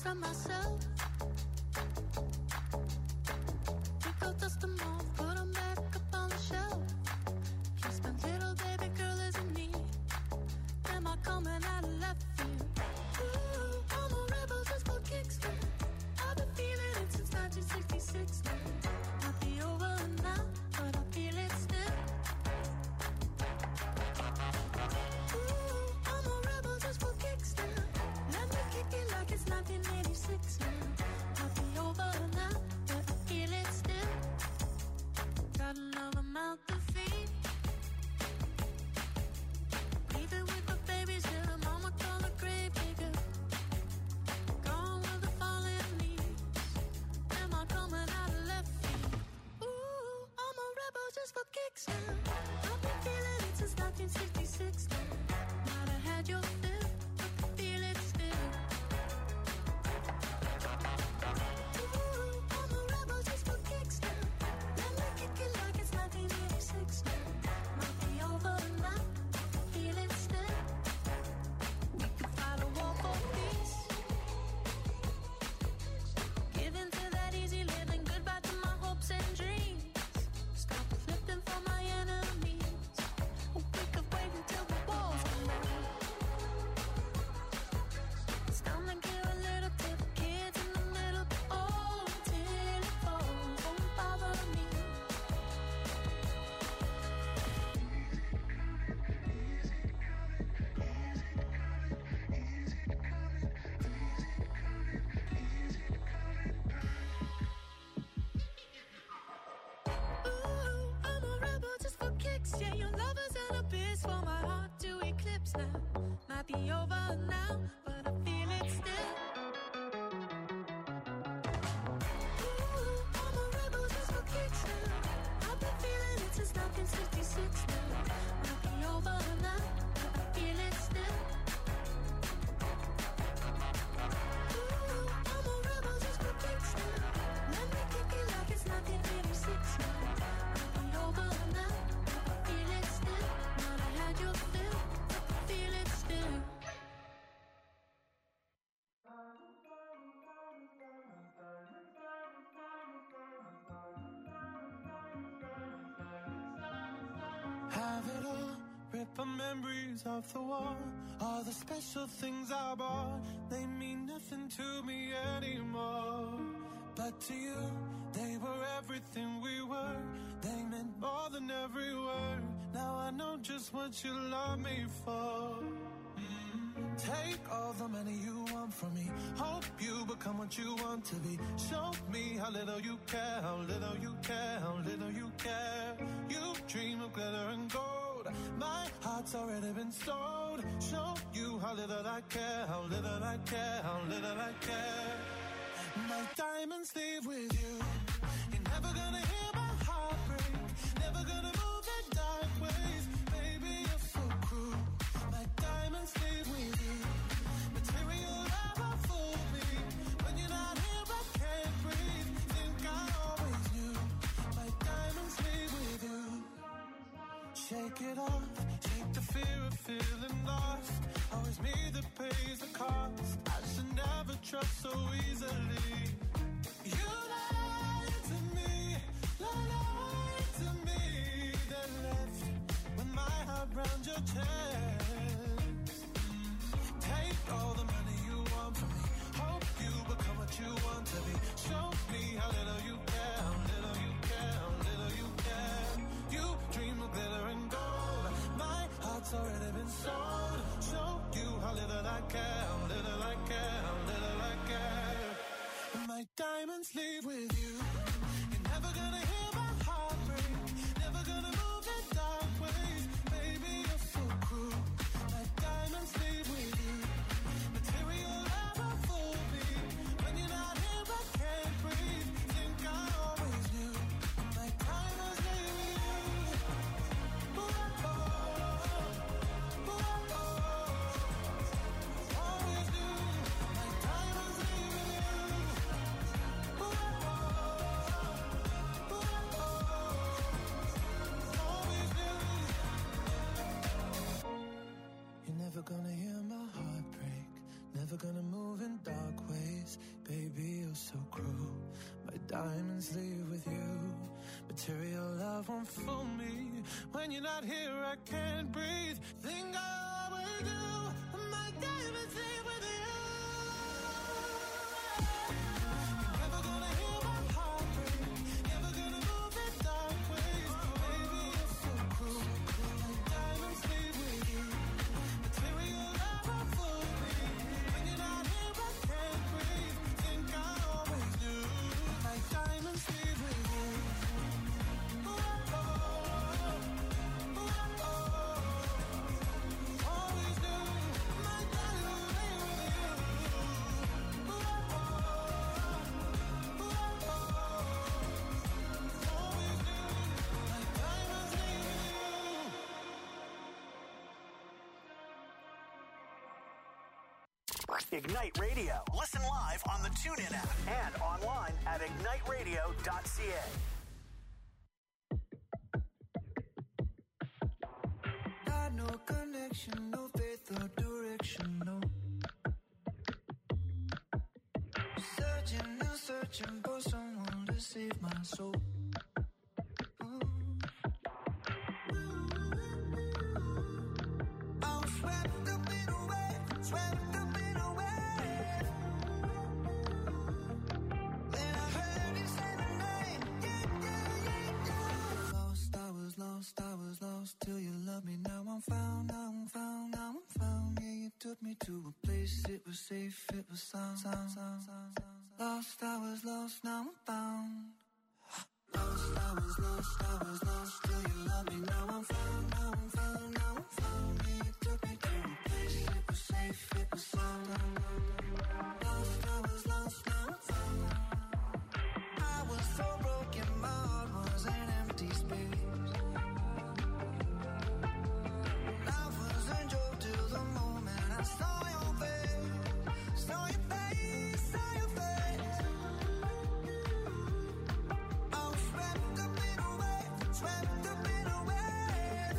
from myself. Pick up, dust them off, put them back up on the shelf. Guess my little baby girl isn't me. Am I coming out of left field? Ooh, I'm a rebel just for kicks now. I've been feeling it since 1966 now. Might be over now, but I feel it still. Ooh, I'm a rebel just for kicks now. Let me kick it like it's 1986 now. Might be over now, but I feel it still. Got another mouth to feed. Leaving with the babies till the mama call the grave digger. Gone with the fallen leaves. Am I coming out of left field? Ooh, I'm a rebel just for kicks now. I've been feeling it since 1966 now. Might have had your fill, but I feel it still. Ooh, I'm a rebel just for kicks now. Let me kick it like it's 1986 now. Might be over now, but I feel it still. We could fight a war for peace. Give in to that easy living, goodbye to my hopes and dreams. Stop flipping for my enemies. We could wait until the walls come down. It's time to give a little to the kids in the middle. Oh, till it falls, won't bother me. Ooh, I'm a rebel just for kicks. Yeah, your lovers and a bitch for my heart to eclipse now. Might be over now, but I feel it still. Ooh, I'm a rebel just for kicks now. I've been feeling it since 1966 now. Might be over now, but I feel it still. Ooh, I'm a rebel just for kicks now. Let me kick it like it's 1986 now. Might be over now, but I feel it still. Might have had your fill, but I feel it still. Have it all, rip our memories off the wall. All the special things I bought, they mean nothing to me anymore. But to you, they were everything we were. They meant more than every word. Now I know just what you love me for. Take all the money you want from me. Hope you become what you want to be. Show me how little you care, how little you care, how little you care. You dream of glitter and gold. My heart's already been sold. Show you how little I care, how little I care, how little I care. My diamonds leave with you. You're never gonna hear my heart break. Never gonna move in dark ways. Baby, you're so cruel. My diamonds leave with you. Material never fooled me. When you're not here, I can't breathe. Think I always knew. My diamonds leave with you. Shake it off. Shake the fear of feeling lost. Always me that pays the cost. I should never trust so easily. You lied to me. Lied to me. Then left with my heart round your chest. Take all the money you want from me. Hope you become what you want to be. Show me how little you care, how little you care, how little you care. You dream of glitter and gold. My heart's already been sold. Show you how little I care, how little I care, how little I care. And my diamonds leave with you. You're never gonna hear my heart break. Never gonna move in dark ways. Baby, you're so cruel. My diamonds leave with you. Material never fooled me. When you're not here, I can't breathe. Think I always knew. My diamonds leave with you. Ooh, oh, oh, oh, oh. Always knew. My diamonds leave with you. Ooh, oh, oh. so cruel. My diamonds leave with you. Material love won't fool me. When you're not here, I can't breathe. Think I always do. My diamonds leave with you. You're never gonna hear my heart break. Never gonna move in dark ways. Baby, you're so cruel. My diamonds leave with you. Material love won't fool me. When you're not here, I can't breathe. Think I always do. My diamonds leave with you. Always do. My diamonds leave with you. Always do. My diamonds leave with you. Ignite Radio. Listen live on the TuneIn app and online at igniteradio.ca. Got no connection, no faith or direction, no. Searching and searching for someone to save my soul. I'm swept up in a wave, swept up in a wave. Then I heard you say my name, yeah, yeah, yeah, yeah. Lost, I was lost, I was lost till you loved me. Now I'm found, now I'm found, now I'm found. Yeah, you took me to a place, it was safe, it was sound. Lost, I was lost, now I'm found. Lost, I was lost, I was lost till you loved me. Now I'm found, now I'm found, now I'm found. Yeah, you took me to a place, it was safe, it was sound. Lost, I was lost, now I'm found. I was so broken, my heart was an empty space. Life was a joke till the moment I saw your face, saw your face, saw your face. I was swept up in a wave, swept up in a wave.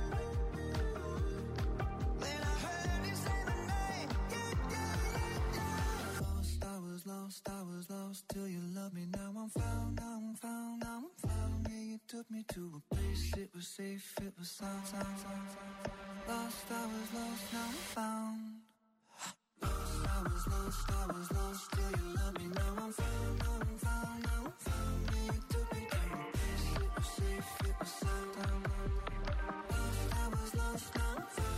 Then I heard you say my name, yeah, yeah, yeah, yeah. Lost, I was lost, I was lost till you loved me. Now I'm found, now I'm found, now I'm found. Yeah, you took me to a place, it was safe, it was sound. Lost, I was lost, now I'm found. Lost, I was lost, I was lost till you loved me. Now I'm found, now I'm found, now I'm found. Yeah, you took me to a place, it was safe, it was sound. Lost, I was lost, now I'm found.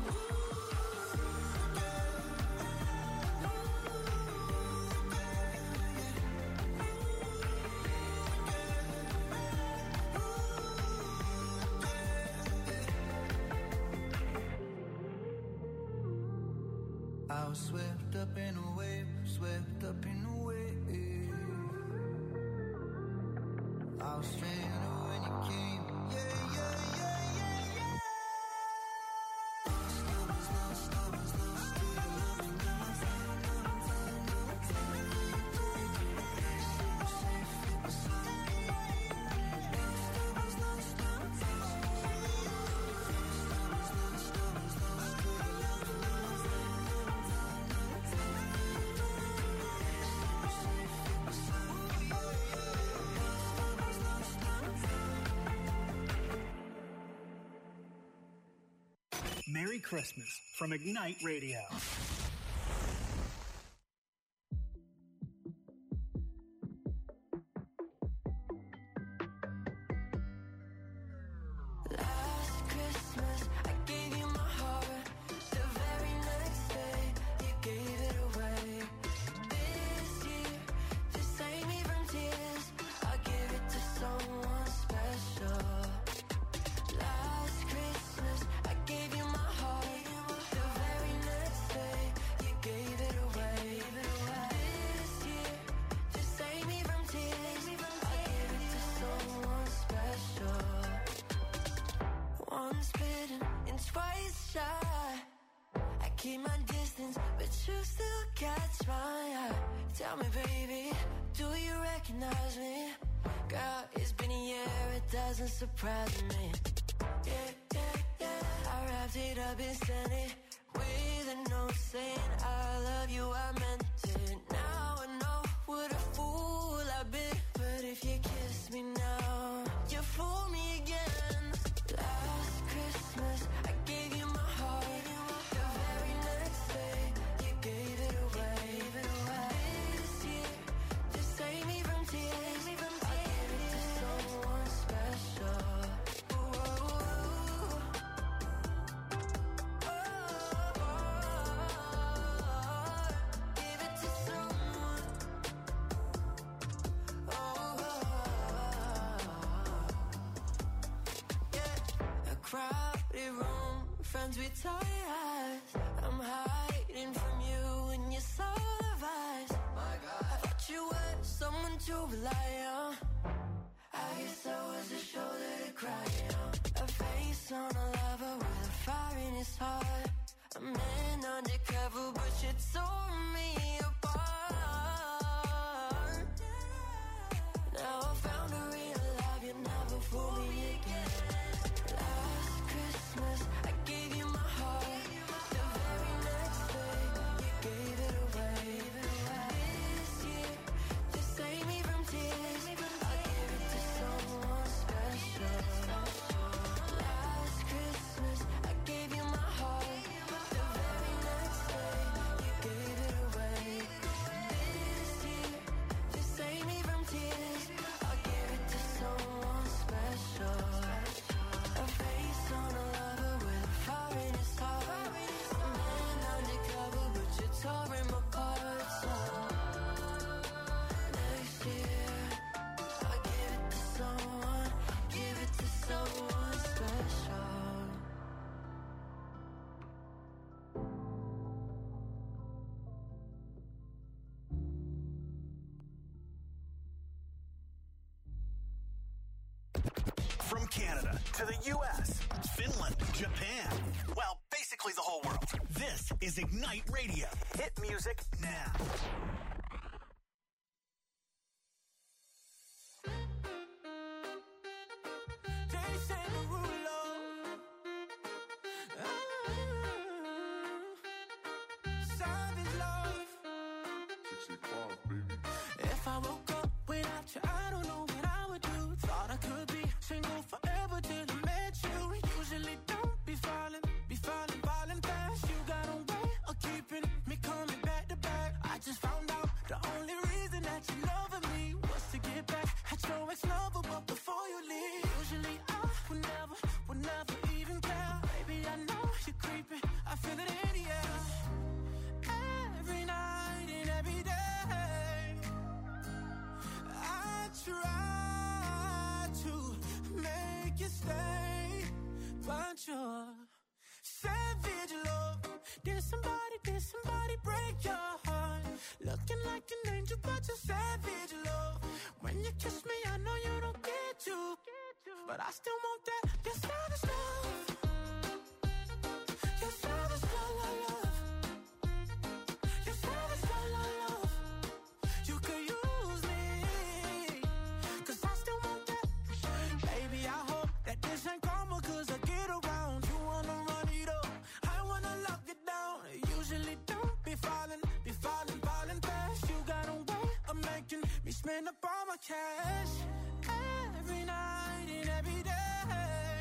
I was swept up in a wave, swept up in a wave. I was stranded when you came, yeah, yeah, yeah, yeah, yeah. Lost, I was lost, I was lost till you loved me. Now I'm found, now I'm found, now I'm found. You took me to a place, it was safe, it was sound. Lost, I was lost, now I'm found. Lost, I was lost, I was lost till you loved me. Now I'm found, now I'm found, now I'm found. You took me to a place, it was safe, it was sound. Lost, I was lost, now I'm found. Merry Christmas from Ignite Radio. Last Christmas, I gave you my heart. The very next day, you gave it away. This year, to save me from tears, I'll give it to someone special. Last Christmas, I gave you my heart. The very next day, you gave it away. This year, to save me from tears, I'll give it to someone special. Once bitten and twice shy. I keep my distance, but you still catch my eye. Tell me, baby, do you recognize me? Girl, it's been a year, it doesn't surprise me. Yeah, yeah, yeah. I wrapped it up and sent it with a note saying I love you, I meant it. Now I know what I tight eyes. I'm hiding from you and your solar vibes. My God, I thought you were someone to rely on. I guess I was a shoulder to cry on. A face on a lover with a fire in his heart. A man undercover, but you tore me apart. Now I found a real love, you never fool me again. Last Christmas, I gave you my heart. The very next day, you gave it away. This year, to save me from tears, I'll give it to someone special. Last Christmas, I gave you my heart. The very next day, you gave it away. This year, to save me from tears, I'll give it to someone special. A face on a lover with a fire in his heart. A man undercover, but you tore him apart. So next year, I'll give it to someone special. From Canada to the U.S., Finland, Japan, well, basically the whole world. This is Ignite Radio. Hit music now. Jason Derulo. Savage love. 65, baby. If I woke up without you, I don't know what I would do. Thought I could be single forever till I met you. Usually don't be falling fast. You got a way of keeping me coming back to back. I just found out the only reason that you loving me was to get back at your ex-lover, but before you leave, usually I would never even care. Baby, I know you're creeping, I feel it in the air. Every night and every day, I try to make you stay, but you're savage love. Did somebody break your heart? Looking like an angel, but you're savage love. When you kiss me, I know you don't get to, but I still want that. You're savage love. You're savage love, love. You're savage love, love. You could use me, 'cause I still want that. Baby, I hope that this ain't karma, 'cause I get around. You wanna run it up, I wanna lock it down. Usually don't be falling fast. You got a way of making me spend up all my cash. Every night and every day,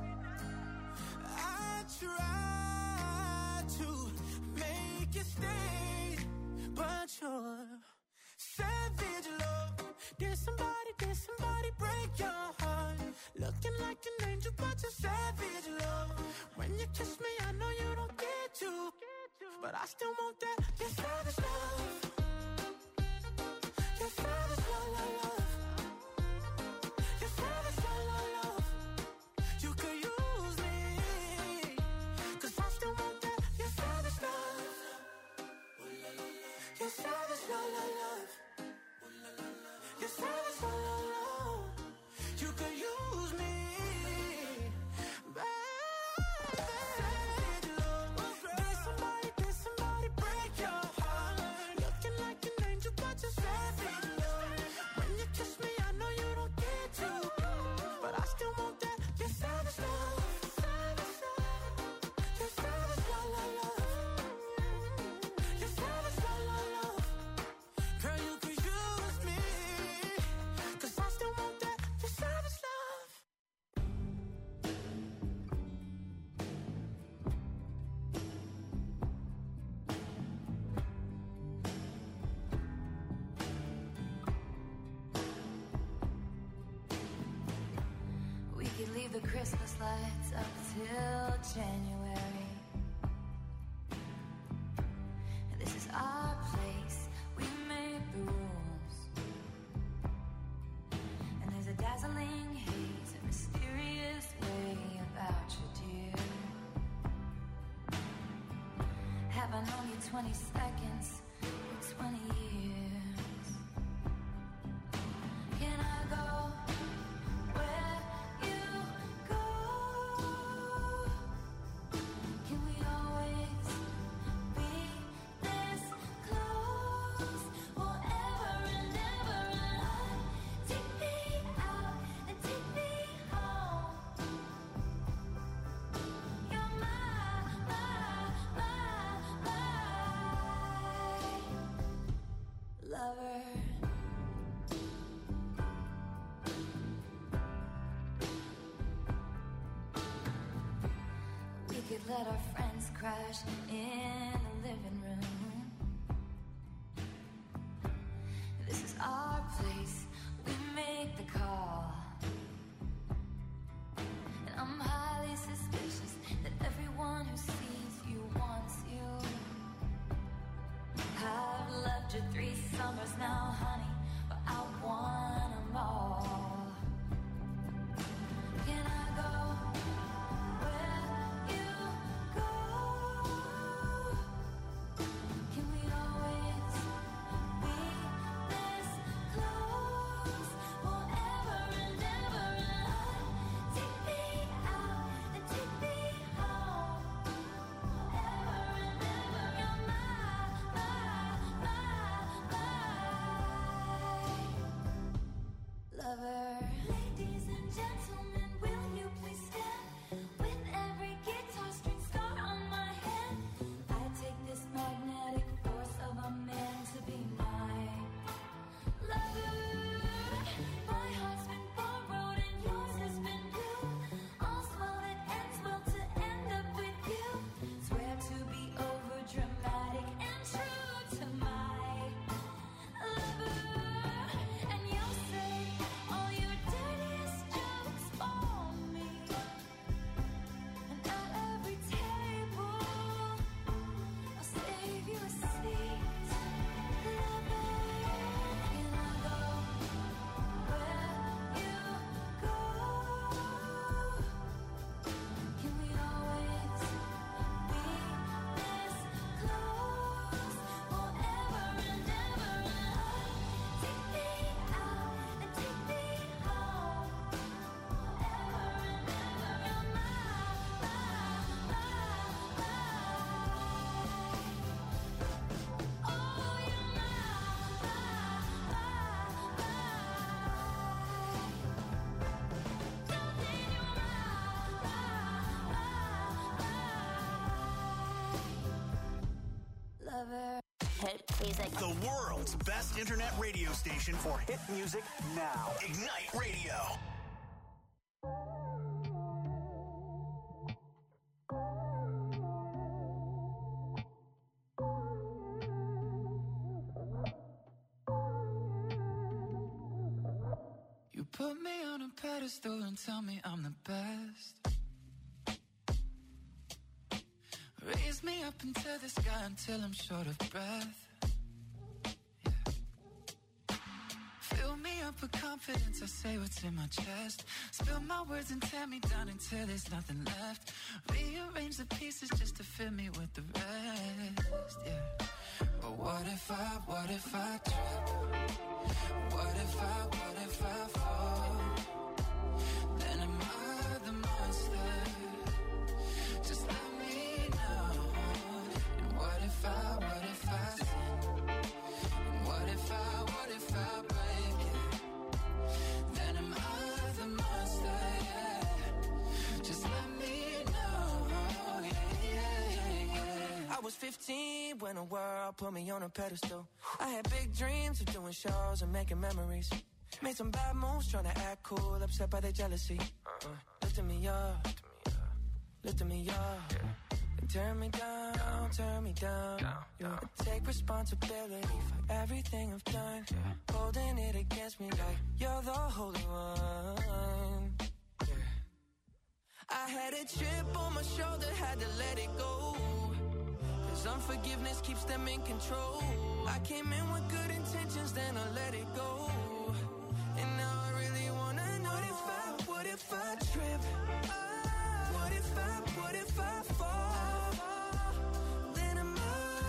I try to make you stay, but you're savage love. Did somebody break your heart? Looking like an angel, but you're savage love. When you kiss me, I know you don't get to, but I still want that. You're savage love. You're savage love, love. You're savage love, love. You could use me, 'cause I still want that. You're savage love. You're savage love, love. You're savage love, love. You could use me, baby. Savage love. Did somebody break your heart? Looking like an angel, but you're savage love. When you kiss me, I know you don't get to, but I still want that. You're savage love. You're savage love, love. You're savage love, love. Girl, you could use me, 'cause I still want that. You're savage love. We could leave the Christmas lights up till January. And this is our place, we made the rules. And there's a dazzling haze, a mysterious way about you, dear. I known you 20 seconds or 20 years? Can I go where you go? Can we always be this close forever and ever? And take me out and take me home. You're my lover. We could let our friends crash in the living room. This is our place, we make the call. And I'm highly suspicious that everyone who sees you wants you. I've loved you 3 summers now, honey, but I want them all. Can I go where you go? Can we always be this close forever and ever? And take me out and take me home forever and ever. You're my lover. Ladies and gentlemen, will you please stand? With every guitar string scar on my hand, I take this magnetic force of a man to be my lover. My heart's been borrowed and yours has been blue. All's well that ends well to end up with you. Swear to be over dramatic and true to my lover. And you'll say all your dirtiest jokes for me. And at every table, I'll save you a seat. Lover, can I go where you go? Can we always be this close forever and ever? Take me out and take me home forever and ever. You're my oh, you're my lover. Hit music. The world's best internet radio station for hit music now. Ignite Radio. You put me on a pedestal and tell me I'm the best. Raise me up into the sky until I'm short of breath. Yeah. Fill me up with confidence, I say what's in my chest. Spill my words and tear me down until there's nothing left. Rearrange the pieces just to fill me with the rest. Yeah. But what if I trip? What if I fall? Then am I the monster? Just let me know. And what if I sin? And what if I break it? Then am I the monster? Yeah. Just let me know. Yeah. I was 15 when the world put me on a pedestal. I had big dreams of doing shows and making memories. Made some bad moves trying to act cool, upset by their jealousy. Lifting me up, lifting me up. And turn me down. Yeah. I take responsibility for everything I've done. Holding it against me like you're the holy one. Yeah. I had a chip on my shoulder, had to let it go. Cause unforgiveness keeps them in control. I came in with good intentions, then I let it go. And now I really wanna know what if I trip? What if I fall? Then am I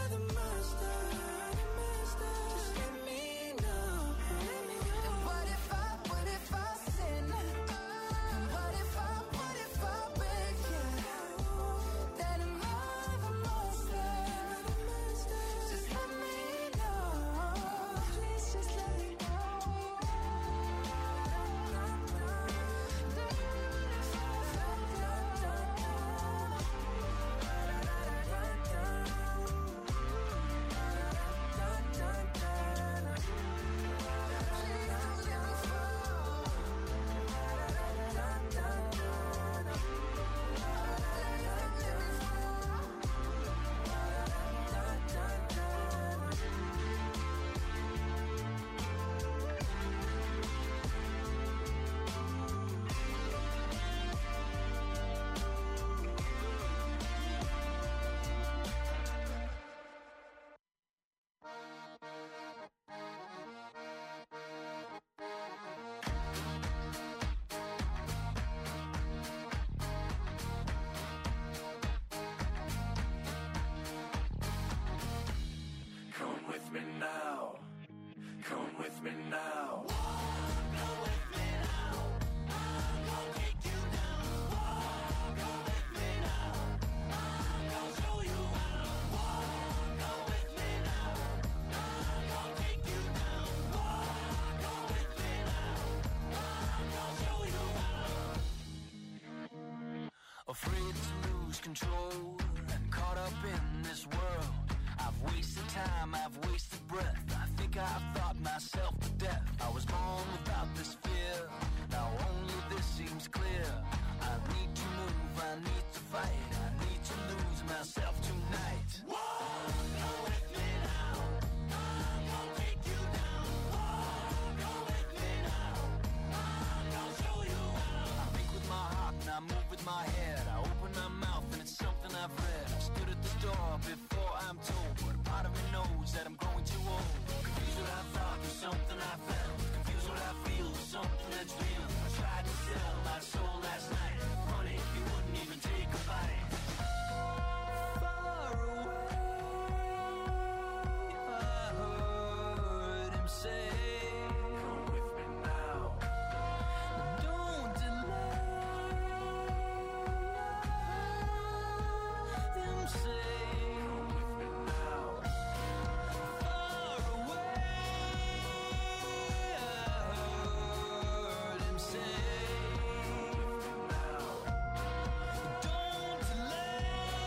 control and caught up in this world. I've wasted time, I've wasted breath. I think I've thought myself to death. I was born without this fear. Now only this seems clear. I need to move, I need to fight. I need to lose myself tonight. Go with me now. I'm gonna take you down. Go with me now. I'm gonna show you how. I think with my heart and I move with my head. I open my mouth and it's something I've read. I stood at the door before I'm told, but a part of me knows that I'm growing too old. Confused what I thought was something I felt. Confused what I feel was something that's real. I tried to sell my soul last night. Honey, you wouldn't even take a bite. Far away, I heard him say, come with me now. Don't delay. Him say, come with me now. Far away, I heard him say, come with me now. Don't delay.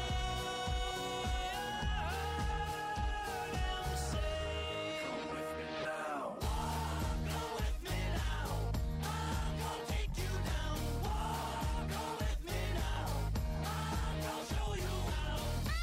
I heard him say, come with me now. Go with me now. I'm gonna take you down. Go with me now. I'm gonna show you how.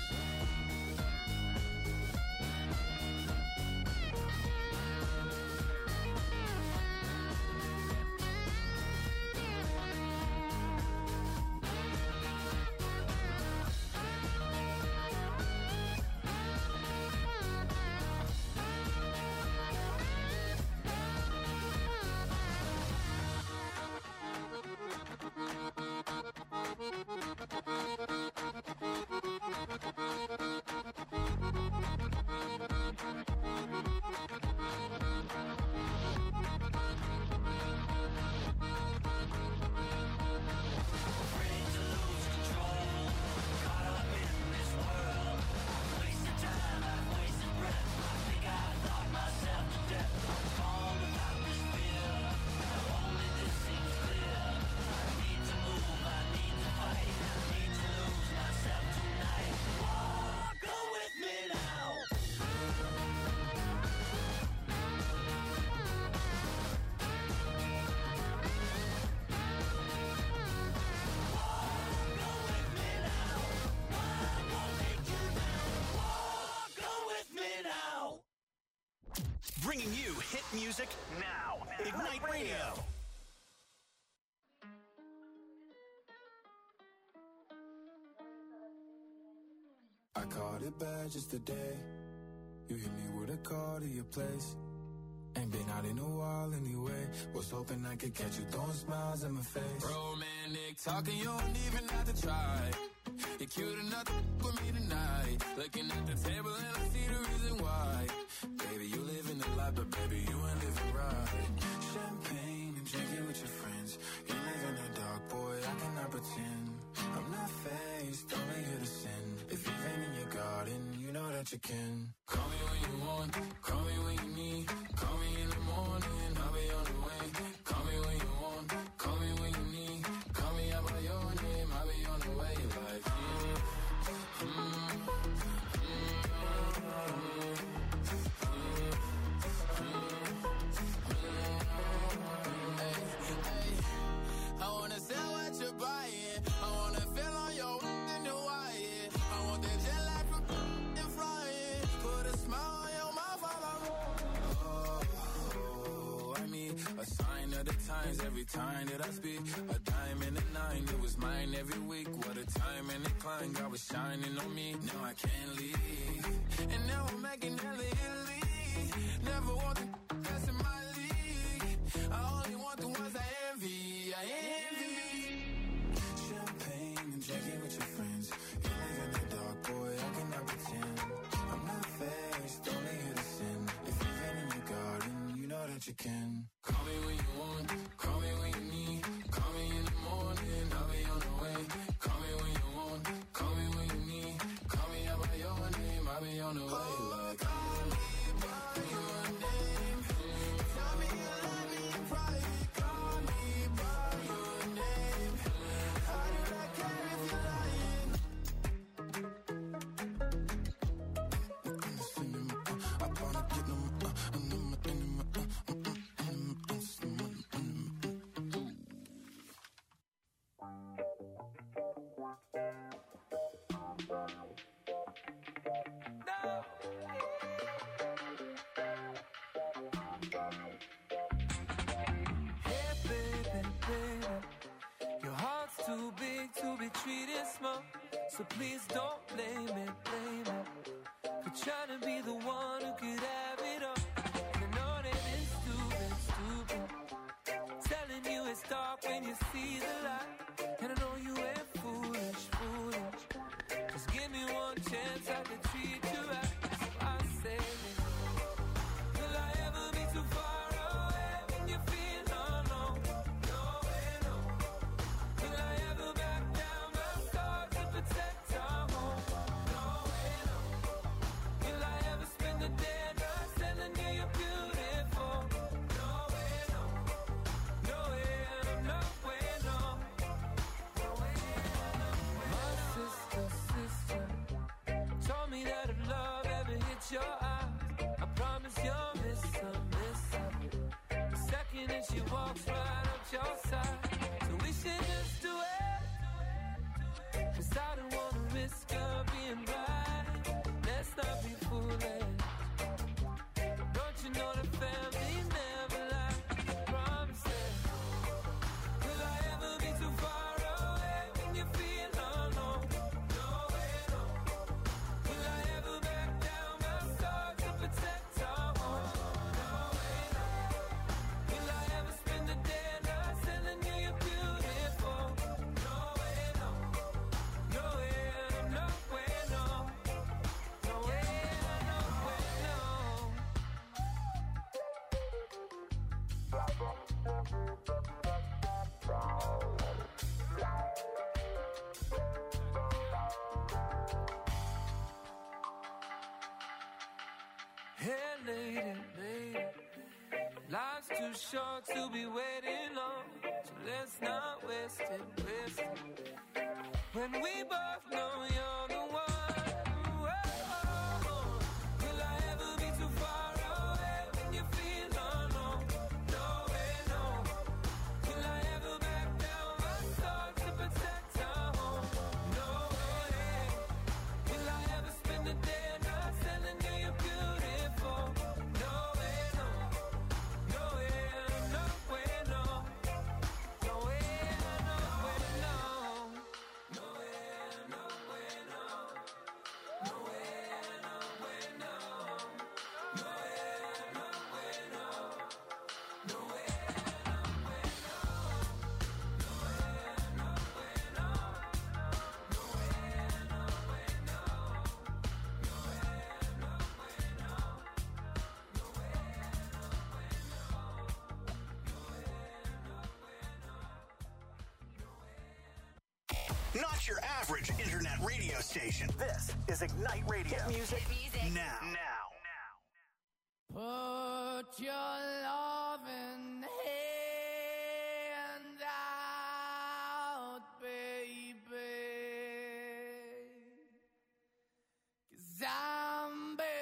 Afraid to lose control, caught up in this world. I've wasted time, I've wasted breath. I think I thought myself to death. I was born without this fear. Now only this seems clear. I need to move, I need to fight. I need to lose myself tonight. Go with me now. Go with me now. I'm gonna take you down. Go with me now. Bringing you hit music now. Ignite Radio. I caught it bad just today. You hit me with a call to your place. Ain't been out in a while anyway. Was hoping I could catch you throwing smiles in my face. Romantic talking, you don't even have to try. You're cute enough to with me tonight. Looking at the table and I see the reason why. Baby, you living the life, but baby, you ain't living right. Champagne and drinking with your friends. You live in the dark, boy, I cannot pretend. I'm not faced, only here to sin. If you've been in your garden, you know that you can. Call me when you want, call me when you need. Call me in the morning, I'll be on the way. Call me when you want, call me when you need. Call me out by your name, I'll be on the way. Like, I wanna sell what you're buying. I wanna feel on your in the wire. I want that jet lag from and flying. Put a smile on your mouth while I'm I mean, a sign of the times every time that I speak. A dime and a nine, it was mine every week. What a time and a climb, God was shining on me. Now I can't leave. And now I'm making hella Italy. Never want the best in my league. I only want the ones I envy. I envy. Champagne and drinking with your friends. You live in the dark, boy, I cannot pretend. I'm not faced, only here to sin. If you've been in your garden, you know that you can. Call me when you want, call me when you need. Call me in the morning, I'll be on the way. Call me when you want, call me when you need. Call me out by your name, I'll be on the way. Like, call me by your name. Tell me you love me in private. Call me by your name. I do not care if you're lying. to be treated small. So please don't blame it for trying to be the one who could have it all. And I know that it's stupid, telling you it's dark when you see the light. And I know you ain't foolish. Just give me one chance, I can treat you right. So I say, will I ever be too far away when you feel alone? No way, no. Will I ever back down my stars to protect our home? No way, no. Will I ever spend the day not telling you you're beautiful? No way, no. No way, no way, no. No way, no way. My sister told me that if love ever hits your eyes, I promise you'll miss her. The second that she walks right up your side. So we should just do it, 'cause I don't wanna risk her being right. Let's not be foolish. Don't you know the family never lies? Promise it. Will I ever be too far away when you feel alone? No way, no. Will I ever back down my stars to protect our home? No way, no. Will I ever spend the day not telling you you're beautiful? No way, no. No way, no way, no. No way, no way, no. Hey, lady, life's too short to be waiting on, so let's not waste it. When we both know you're the one. Whoa. Will I ever be too far away when you feel alone? No way, no. Will I ever back down my stars to protect our home? No way. Will I ever spend the day not telling you you're beautiful? No way, no. No way, no way, no. No way, no way, no. No way, no way, no. No way, no way, no. No way, no way, no. No way, no way, no. No way, no way, no. No way, no way, no. No way, no way, no. No way, Not your average internet radio station. This is Ignite Radio. Hit music now. Put your loving hand out, baby, 'cause I'm begging.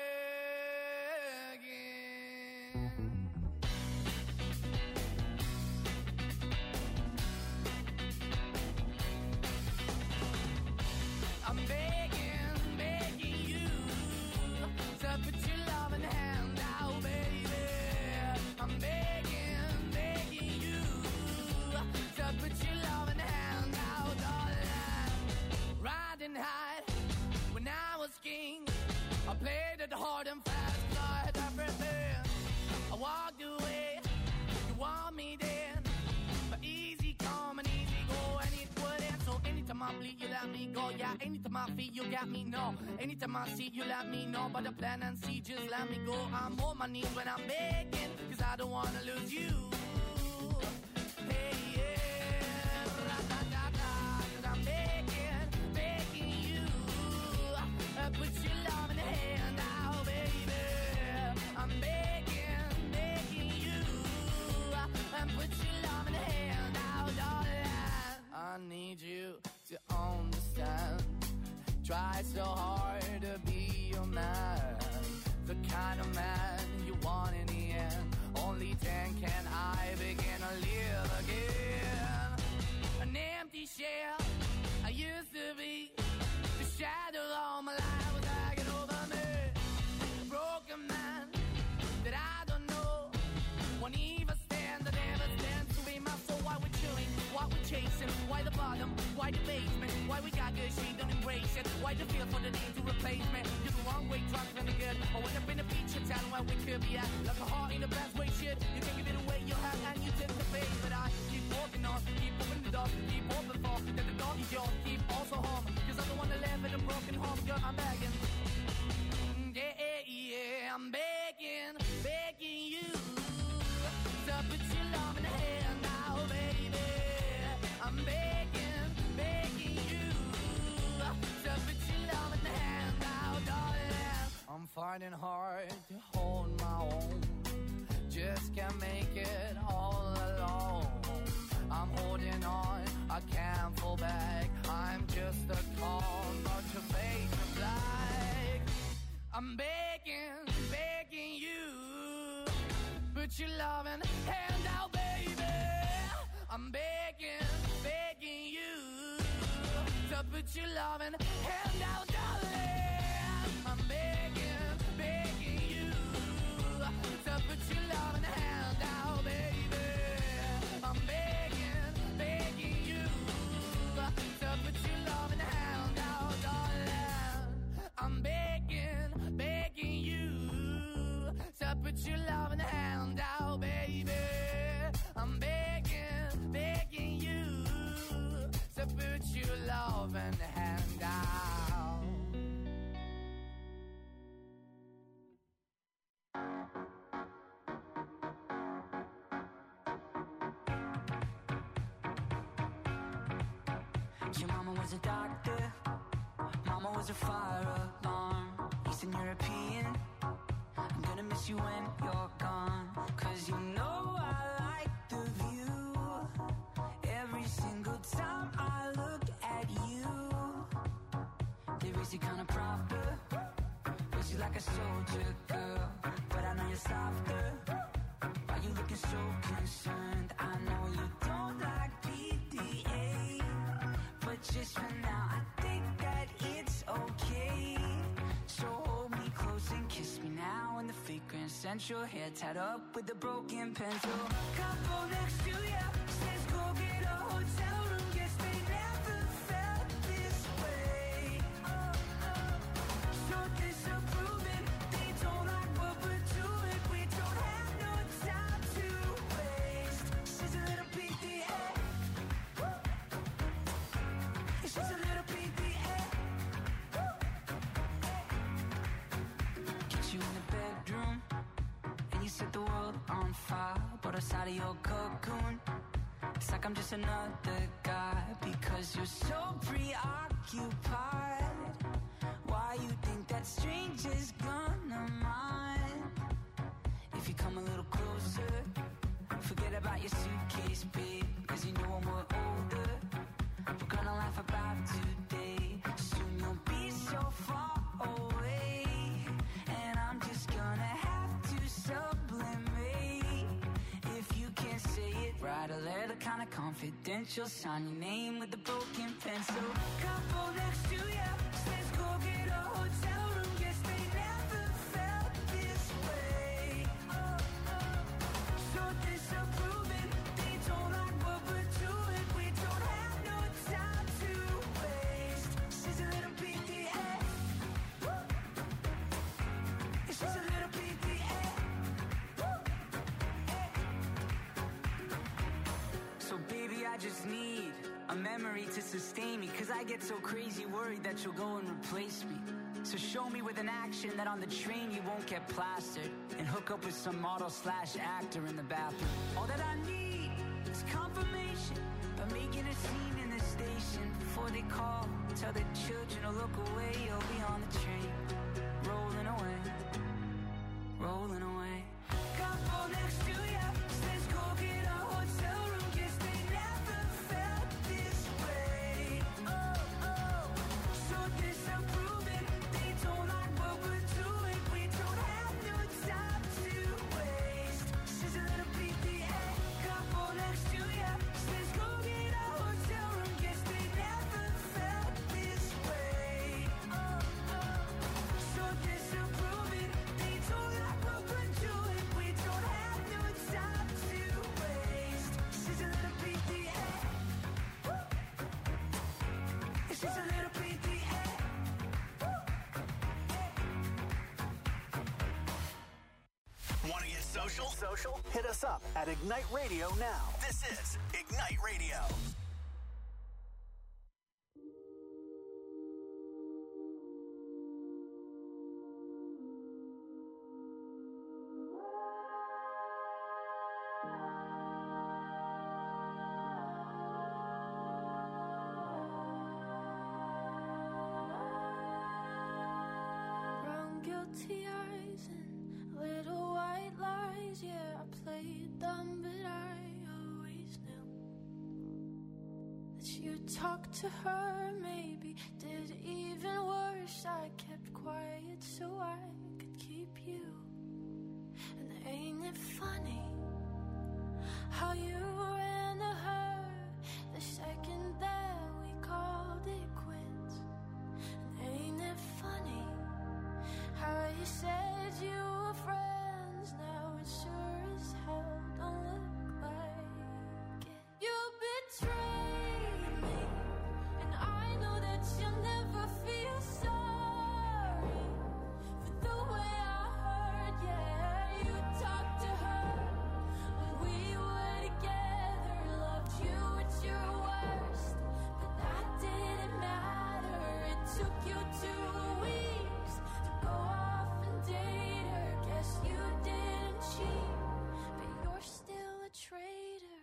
I'm begging you to put your loving hand out, baby. I'm begging you to put your loving hand out, darling. Riding high when I was king, I played it hard and fast, I had everything. I walked away, you want me then, but easy come and easy go, and it wouldn't. So anytime I bleed, you let me go. Yeah, anytime I feel, you got me, no. Anytime I see, you let me know. But the plan and see, just let me go. I'm on my knees when I'm begging, 'cause I don't wanna lose you. Hey, yeah, ra-da-da-da, 'cause I'm begging you. Put your love in the hand out, baby. I'm begging you. Put your love in the hand out, darling. I need you to understand. Try so hard to be your man, the kind of man you want in the end. Only then can I begin to live again. An empty shell I used to be, the shadow all my life was hanging over me. A broken man that I don't know, won't even stand, I never stand to be my soul. Why we're chilling, why we're chasing, why the body problem? Why the basement? Why we got good, she don't embrace it? Why the feel for the need to replace me? You're the wrong way, trying to be good. I went up in a feature town where we could be at. Like a heart in the best way, shit. You can give it away, you have, and you tend to pay. But I keep walking on, keep moving the dog, keep open for that the dog is yours, keep also home. Cause I'm the one that live in a broken home, girl, I'm begging. Yeah, I'm begging, begging you to put your love in the hand now, baby. I'm begging, begging you to put your love in the hand now, darling. I'm finding hard to hold my own, just can't make it all alone. I'm holding on, I can't fall back. I'm just a call, not your face of black. I'm begging, begging you, put your loving hand out, baby. I'm begging, begging you, to put your loving hand out, darling. I'm begging, begging you, to put your loving hand out, baby. I'm begging, begging you, to put your loving hand out, darling. I'm begging, begging you, to put your loving hand out, baby. I'm begging, begging you, to put your loving hand out. Your mama was a doctor, mama was a fire alarm. Eastern European, I'm gonna miss you when you're gone. Cause you know I like the view. Every single time I look at you, they raise you kinda proper, raise you like a soldier girl. But I know you're softer, why you looking so concerned? I know you don't like PDA, but just for now I think that it's okay. So hold me close and kiss me now in the fragrance scent. Your hair tied up with a broken pencil. Couple next to ya says go get a hotel room. Guess they never felt this way. So disapproving, they don't like what we're doing. We don't have no time to waste. She's a little PDA. She's a little PDA. Get you in the bedroom, and you set the world on fire. But outside of your cocoon, it's like I'm just another guy. Because you're so preoccupied. Why you think that stranger's gonna mind? If you come a little closer, forget about your suitcase, babe. Cause you know when we're older, we're gonna laugh about today. Soon you'll be so far away, and I'm just gonna have to sublimate. If you can't say it, write a letter kinda confidential. Sign your name with a broken pencil. Couple next to ya says go get a hotel room. Guess they never felt this way. So disapproving, they don't like what we're doing. We don't have no time to waste. She's a little PDA. She's a little PDA. So baby, I just need a memory to sustain me. Cause I get so crazy worried that you'll go and replace me. So show me with an action that on the train you won't get plastered, and hook up with some model/actor in the bathroom. All that I need is confirmation by making a scene in the station. Before they call, tell the children to look away. You'll be on the train, rolling away, rolling away. Couple next to ya says go get a hotel room. Guess they never felt this way. So disapproving, they don't like what we're doing. We don't have no time to waste. She's a little PDA. Couple next to ya says go get a hotel room. Guess they never felt this way. So disapproving, they don't like what we're social? Hit us up at Ignite Radio now. This is Ignite Radio. Brown guilty eyes and little white lies. Yeah, I played dumb, but I always knew that you'd talk to her. Maybe did even worse. I kept quiet so I could keep you. And ain't it funny how you ran to her the second that we called it quits? And ain't it funny how you said you were friends? Now it sure as hell don't look like it. You betrayed me, and I know that you'll never feel sorry for the way I hurt. Yeah, you talked to her when we were together, loved you at your worst, but that didn't matter. It took you 2 weeks to go off and date her. Guess you didn't cheat, but you're still a traitor.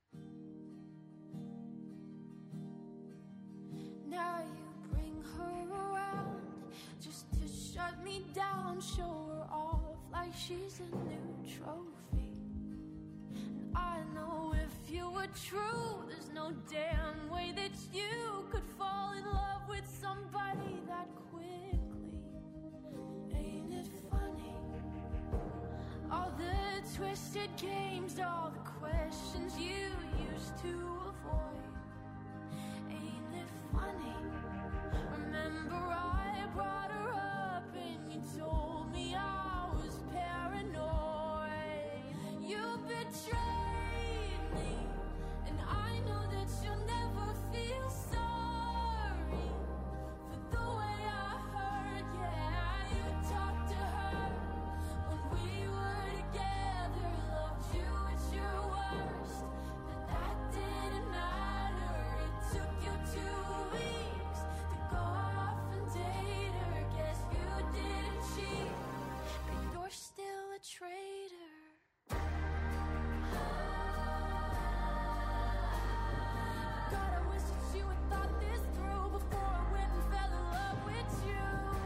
Now you bring her around just to shut me down, show her off like she's a new trophy. And I know if you were true, there's no damn way that you could fall in love with somebody that quickly. Ain't it funny? All the twisted games, all the questions you used to avoid. Ain't it funny? Remember I brought her up and you told me I was paranoid. You betrayed me, and I know that you'll never feel sorry for the way I hurt. Yeah, you talked to her when we were together, loved you at your worst, but that didn't matter. It took you 2 weeks to go off and date her. Guess you didn't cheat, but you're still a traitor. God, I wish that you had thought this through before I went and fell in love with you.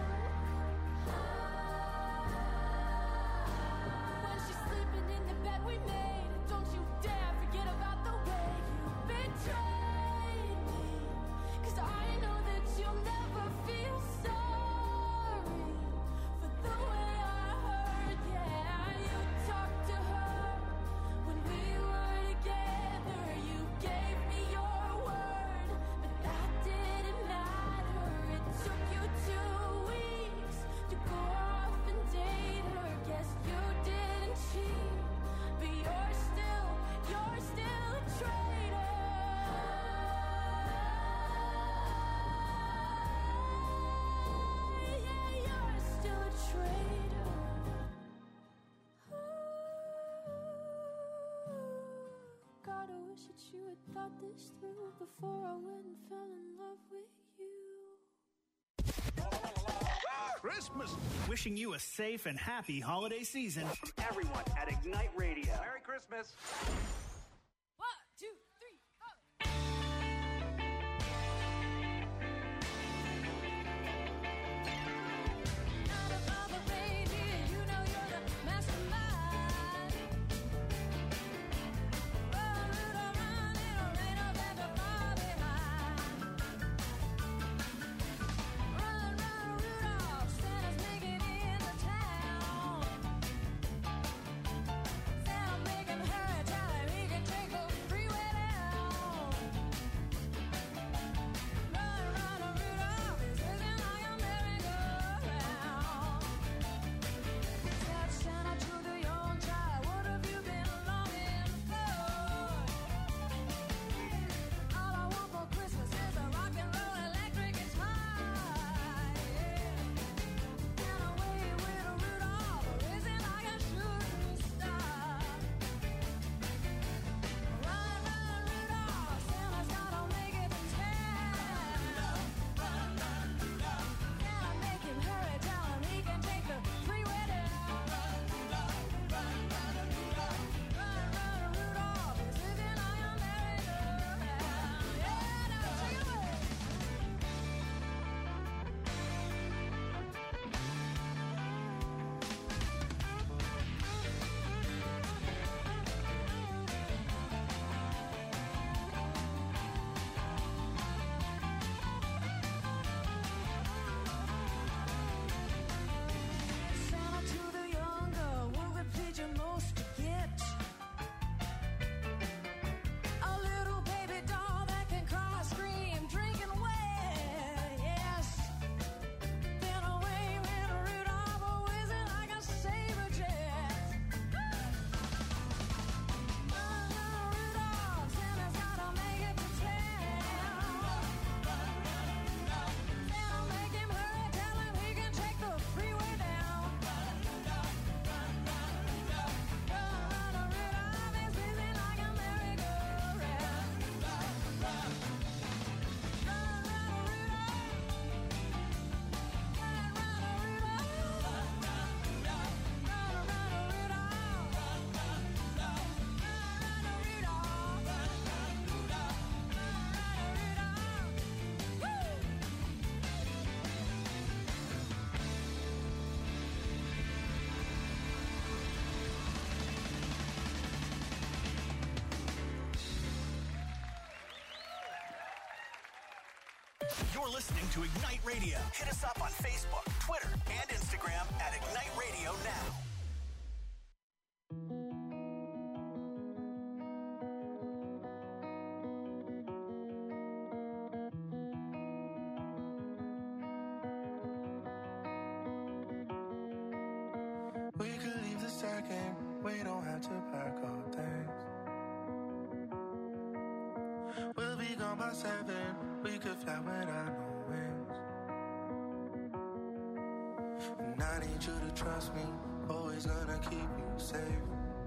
When she's sleeping in the bed we made, don't you dare forget about the way you betrayed me. 'Cause I know that you'll never feel sorry for the way I hurt. Yeah, you talked to her when we were together. You gave me your word, but that didn't matter. It took you 2 weeks to go off and date her. Guess you didn't cheat, but you're still a traitor. Yeah, you're still a traitor. God, I wish that you had thought this through before I went and fell in love with you. Christmas. Wishing you a safe and happy holiday season from everyone at Ignite Radio. Merry Christmas. 1, 2, 3, 4. Not a bother, baby. You know you're the mastermind. Run, Rudolph, run, it'll rain up and be far behind. Run, run, Rudolph, Santa's making it into town. Santa, make him hurry, tell him You're listening to Ignite Radio. Hit us up on Facebook, Twitter, and Instagram at Ignite Radio Now. We could leave the second, we don't have to pack our things. We'll be gone by 7, we could fly without no wings. And I need you to trust me, always gonna keep you safe.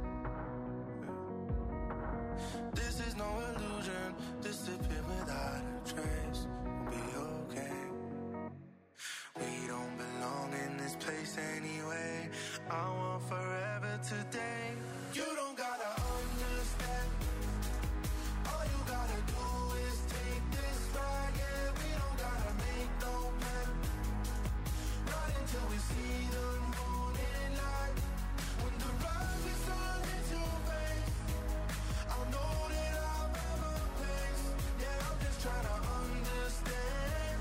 This is no illusion, disappear without a trace. We'll be okay. We don't belong in this place anyway. I want forever today. You don't gotta understand. All you gotta do is take this ride. Yeah, we don't gotta make no plan. Not until we see the morning light. When the rise is on into your face, I'll know that I'll have a place. Yeah, I'm just trying to understand.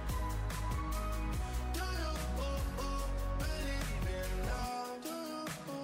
Do you believe in love? Do you?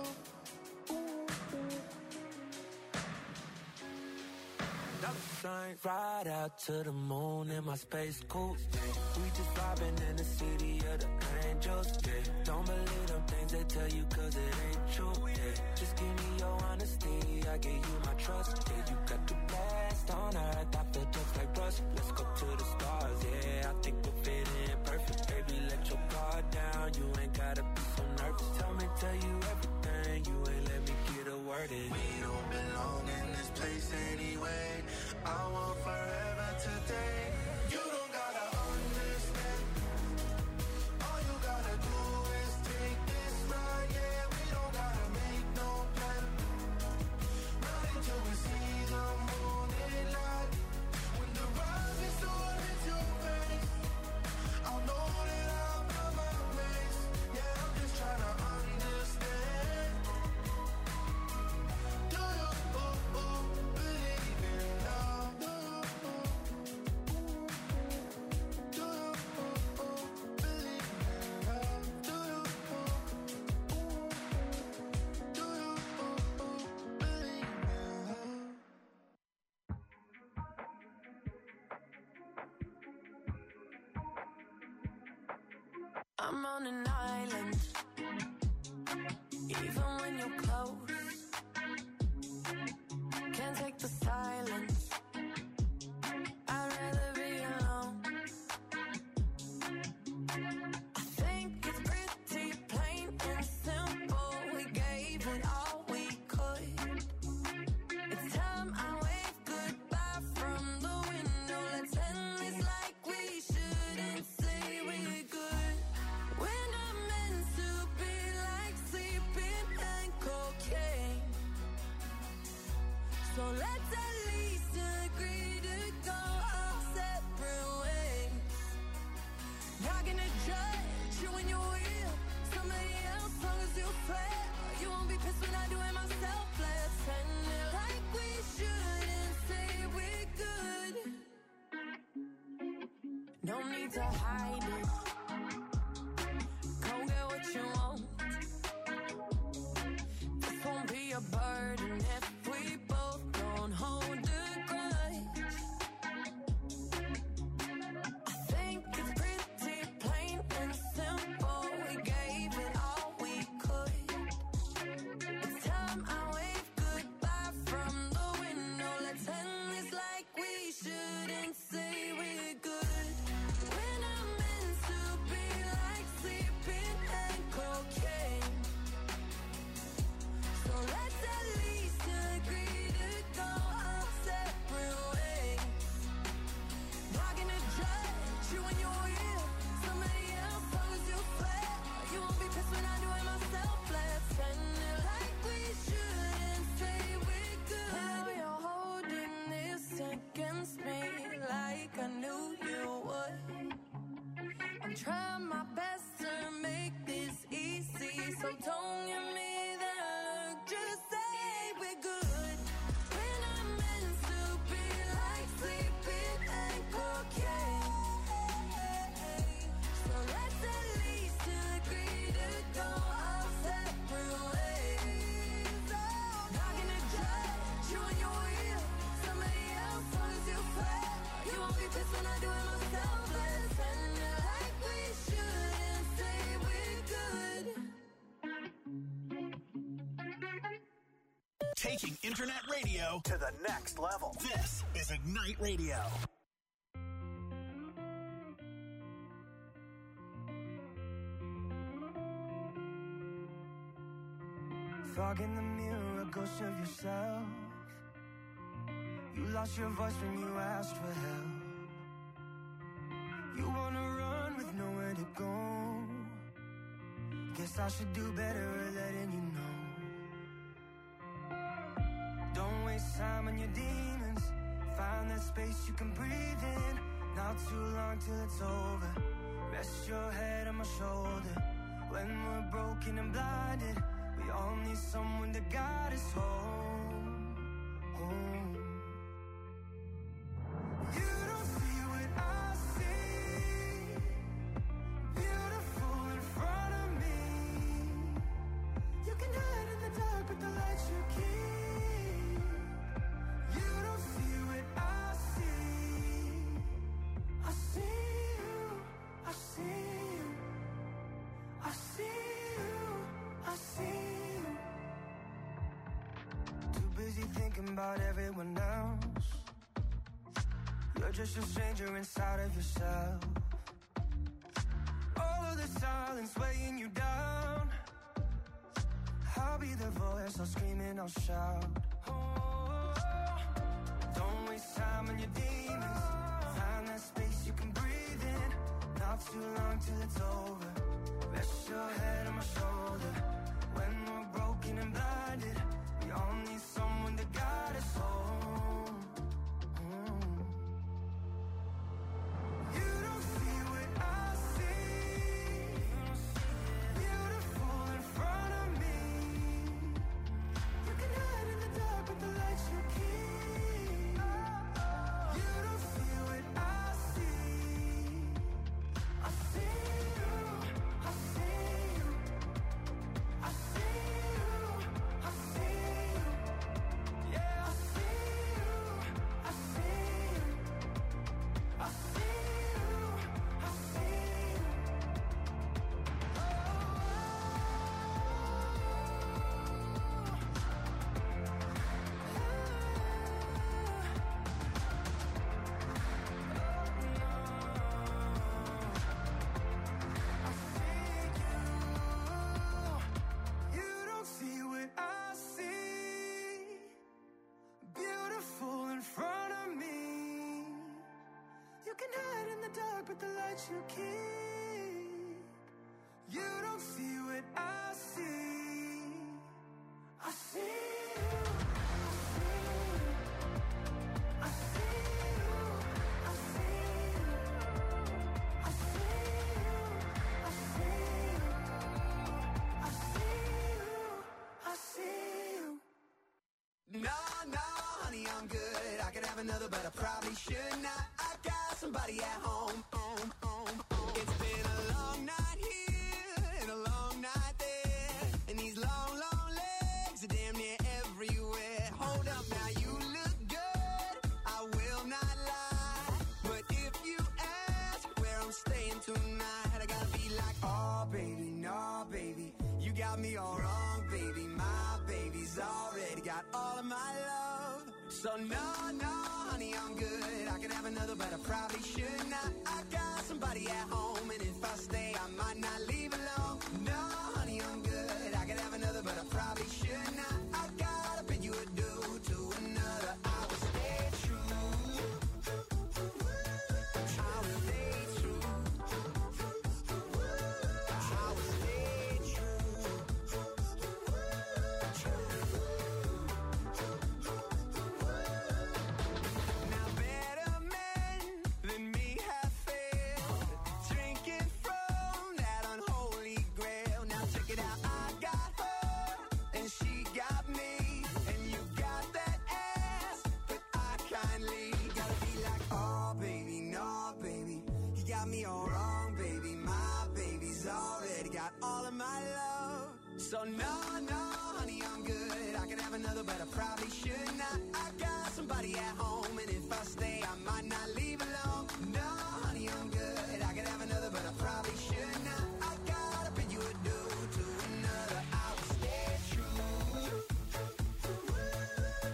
Ride out to the moon in my space coupe. We just vibing in the city of the angels. Yeah. Don't believe them things they tell you cause it ain't true. Yeah. Just give me your honesty, I give you my trust. Yeah, you got the best on earth, I feel just like Russ. Let's go to the stars, yeah, I think we'll fit in perfect. Baby, let your guard down, you ain't gotta be so nervous. Tell you everything, you ain't let me get a word in. We don't belong in this place anyway. I want forever today. You don't gotta understand. All you gotta do is take this ride. Yeah, we don't gotta make no plan. Not until we see the morning light. When the rise is on into your face, I'll know that I'll find my place. Yeah, I'm just trying to understand. Do you believe in love? Do you believe in love? Do you believe in love? I'm on an island, even when you're close. Can't take the silence. I'd rather be alone. I think it's pretty plain and simple. We gave it all we could. It's time I wave goodbye from the window. Let's end this like we shouldn't say we're good. We're not meant to be like sleeping and cocaine. So let's at least agree to go our separate ways. Not gonna judge you when you're with somebody else, long as you swear. You won't be pissed when I do it myself. Let's end it like we shouldn't say we're good. No need to hide it. Go get what you want. This won't be a burden if we both don't hold a grudge. I think it's pretty plain and simple. We gave it all we could. It's time I wave goodbye from the window. Let's end this like we shouldn't say we're good. We're not meant to internet radio to the next level. This is Ignite Radio. Fog in the mirror, a ghost of yourself. You lost your voice when you asked for help. You wanna run with nowhere to go. Guess I should do better at letting you know. Don't waste time on your demons. Find that space you can breathe in. Not too long till it's over. Rest your head on my shoulder. When we're broken and blinded, we all need someone to guide us home, home. You don't see what I see. Beautiful in front of me. You can hide in the dark, but the light you keep. You don't see what I see. I see you, I see you, I see you, I see you. Too busy thinking about everyone else. You're just a stranger inside of yourself. All of the silence weighing you down. I'll be the voice, I'll scream and I'll shout. Oh, don't waste time on your demons. Find that space you can breathe in. Not too long till it's over. Rest your head on my shoulder. When we're broken and blinded, we all need someone to guide us home. You don't see what I see. Beautiful in front of me. You can hide in the dark, but the light you keep. You don't see what I see. I see you, I see you, I see you, I see you. Yeah, I see you, I see you, I see you, I see you. You don't see what I see. Beautiful in front of me. You can hide in the dark, but the light you keep. You don't see what I see. I see you. I see you. I see you. I see you. I see you. I see you. I see you. No, no, honey, I'm good. I could have another, but I probably should not. I got somebody at home. It's been a long night here and a long night there. And these long, long legs are damn near everywhere. Hold up now, you look good. I will not lie. But if you ask where I'm staying tonight, I gotta be like, oh, baby, no, baby. You got me all wrong, baby. My baby's already got all of my love. So no, no, honey, I'm good. I could have another, but I probably should not. I got somebody at home, and if I stay, I might not leave alone. No, honey, I'm good. I could have another, but I probably should not. I gotta bid you adieu to another. I will stay true. I will stay true. I will stay true. Now better men than me have failed, drinking from that unholy grail. Now check it out, I got her and she got me, and you got that ass, but I kindly gotta be like, oh baby, no baby, you got me all wrong, baby. My baby's already got all of my love. So no, no, honey, I'm good. I could have another, but I probably should not. I got somebody at home, and if I stay, I might not leave alone. No, honey, I'm good. I could have another, but I probably should not. I gotta bid you adieu to another. I will stay true.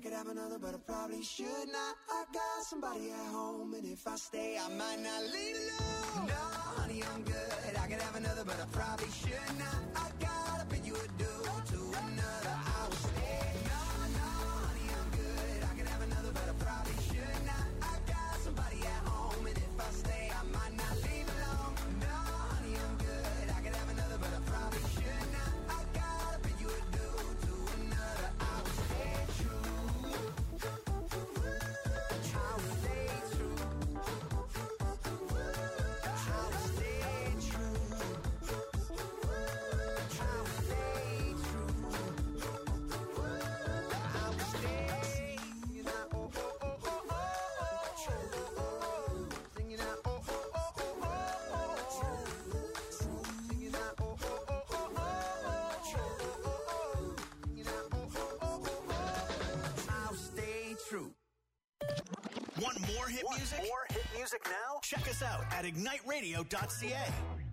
could have another, but I probably should not. I got somebody at home, and if I stay, I might not leave alone. No, honey, I'm good. I could have another, but I probably should not. I gotta pay you a due to another. I will stay. No, honey, I'm good. I could have another, but I probably should not. I got somebody at home, and if I stay, I might not leave alone. No, honey, I'm good. I could have another, but I probably should not. I gotta pay you a due to another. I will stay true. I will stay true. I will stay true. I will stay true. I will stay. Singing out, oh, oh, oh, oh, oh, oh. Singing out, oh, oh, oh, oh, oh, oh. Singing out, oh, oh, oh, oh, oh, oh. Singing out, oh, oh, oh, oh, oh. I'll stay true. Want more hit music? More hit music now? Check us out at igniteradio.ca.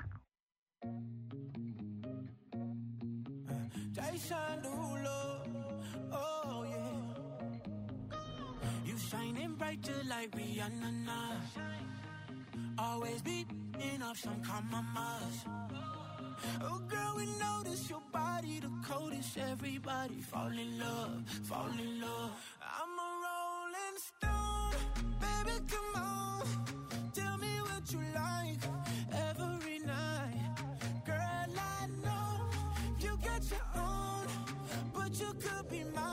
Jason Derulo, oh yeah. You shining bright just like Rihanna now. Always beating up some compromise. Oh girl, we notice your body the coldest. Everybody fall in love, fall in love. I'm a rolling stone, baby, come on. Tell me what you like every night. Girl, I know you got your own, but you could be mine.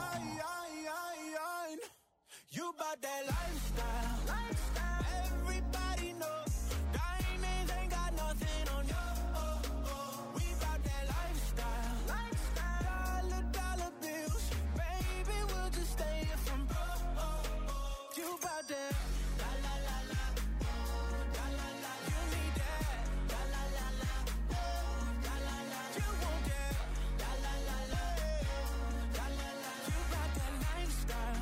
You bout that lifestyle. Everybody knows diamonds ain't got nothing on you. We bout that lifestyle. Dollar bills, baby, we'll just stay here from broke. You bout that. La la la la, la la la. You need that. La la la la, la la la. You want that. La la la la, la la la. You bout that lifestyle.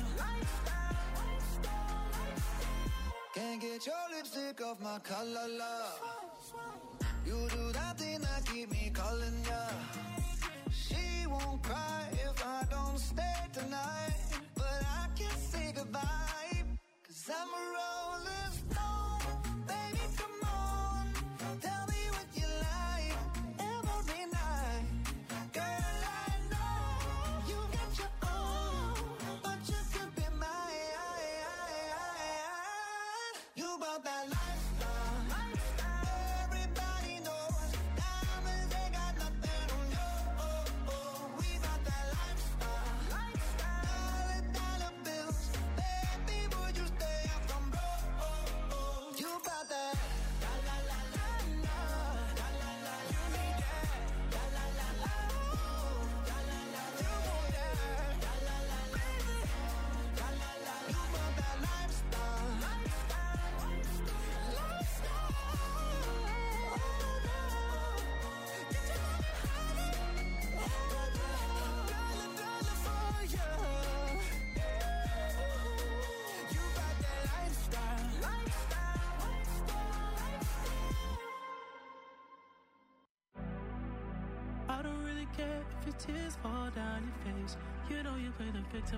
Can't get your lipstick off my collar, love. You do that thing that keep me calling ya. She won't cry if I don't stay tonight, but I can't say goodbye, 'cause I'm a rolling stone. Baby, come on, tell me what you like every night. Girl, I know you got your own, but you could be mine. You about that lifestyle. Everybody knows diamonds ain't got nothing on you. We about that lifestyle. Dollar bills, baby, would you stay up from broke? You about that. La la la la la, la la la. You need that. La la la la, la la la. You want that. La la la la, la la la. You about that lifestyle. I don't really care if your tears fall down your face. You know you play the victim.